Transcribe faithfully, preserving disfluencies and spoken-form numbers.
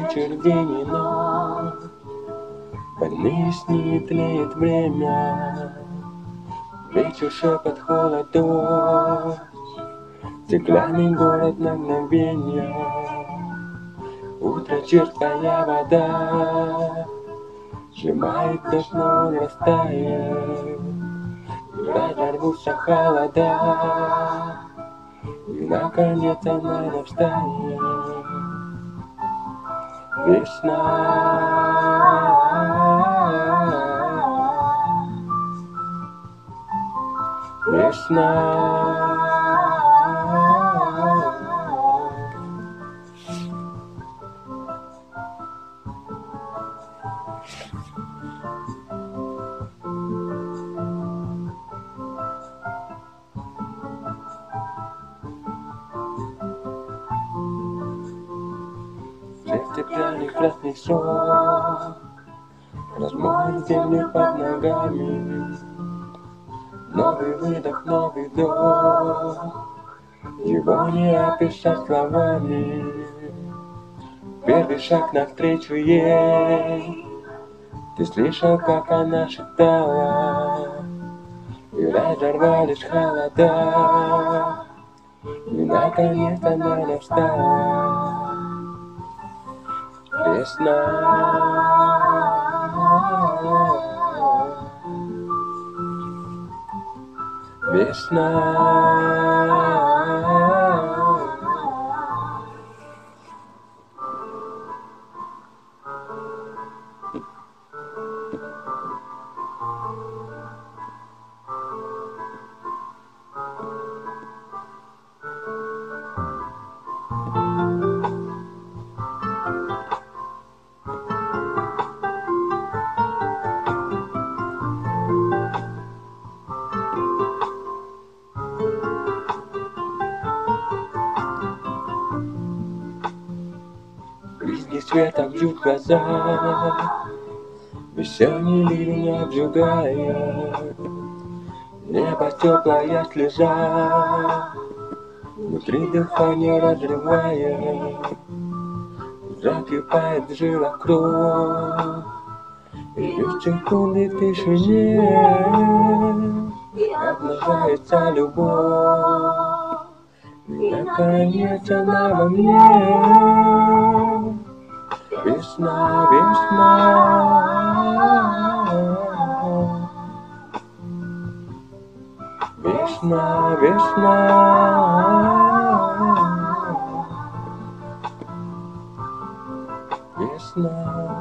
вечер, день и ночь. Больные сны тлеет время. Вечер, шепот, холод, дождь. Стеклянный город на мгновенье. Утро, черствая вода. Сжимает дождь, но он растает. И разорвутся холода. И наконец она навстанет. Весна. Весна. Стеклянный красный сок размоет землю под ногами. Новый выдох, новый вдох, его не описать словами. Первый шаг навстречу ей. Ты слышал, как она шептала, и разорвались холода. И наконец она навстала. Весна. Весна. Близкий света бьют глаза, весенний ливень обжигает. Небо теплая слеза, внутри дыхание разрывает. Закипает в жилах кровь, и лишь секунды в тишине обнажается любовь. И наконец она во мне. Весна, весна. Весна, весна. Весна.